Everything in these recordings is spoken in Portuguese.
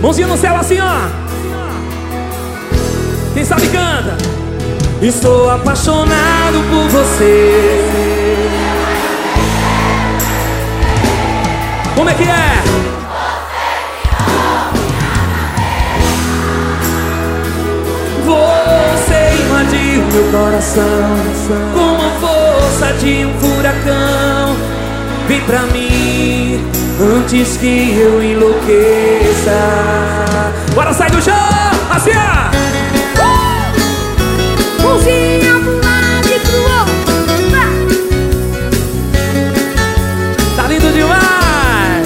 Mãozinha no céu assim, ó. Quem sabe canta. Estou apaixonado por você. Como é que é? Você invadiu meu coração com a força de um furacão. Vem pra mim antes que eu enlouqueça. Bora sair do chão, assim ó. Mãozinha pro lado e pro outro. Tá lindo demais.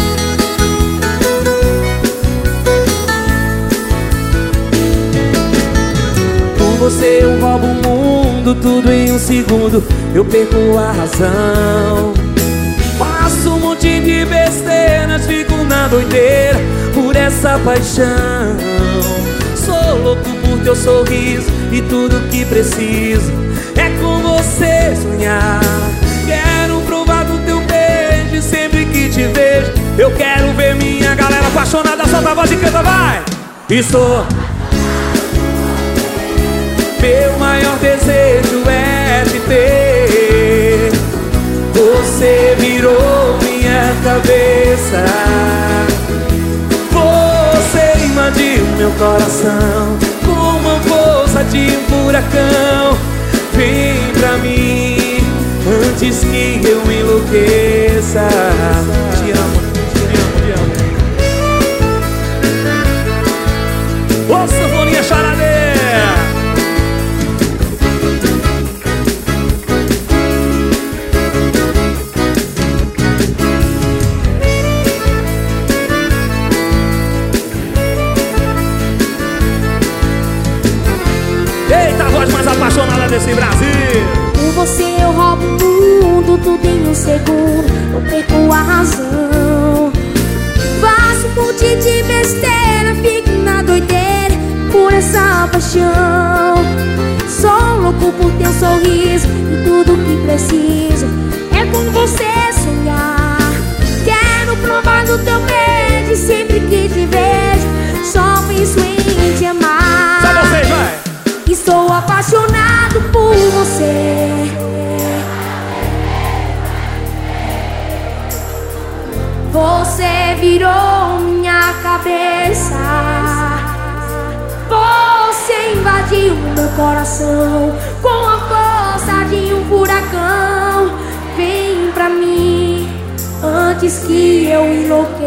Com você eu roubo o mundo, tudo em um segundo. Eu perco a razão. Faço um monte de besteiras, fico na doideira por essa paixão. Sou louco por teu sorriso e tudo que preciso é com você sonhar. Quero provar do teu beijo e sempre que te vejo eu quero ver minha galera apaixonada. Solta a voz e canta, vai! Estou... Meu maior desejo é te ter. Você virou minha cabeça. Você invadiu meu coração com a força de um furacão. Vem pra mim antes que eu enlouqueça. Te amo, te amo, te amo. Ô, sanfoninha choradeira. Eita, a voz mais apaixonada desse Brasil. Com você eu roubo o mundo, tudo em um segundo. Eu perco a razão. Faço um monte de besteira, fico na doideira por essa paixão. Sou louco por teu sorriso e tudo que preciso é com você sonhar. Quero provar do teu beijo e sempre que te vejo só penso em te amar. Só vocês, vai! Estou apaixonado por você. Você virou minha cabeça. Você invadiu meu coração com a força de um furacão. Vem pra mim antes que eu enlouqueça.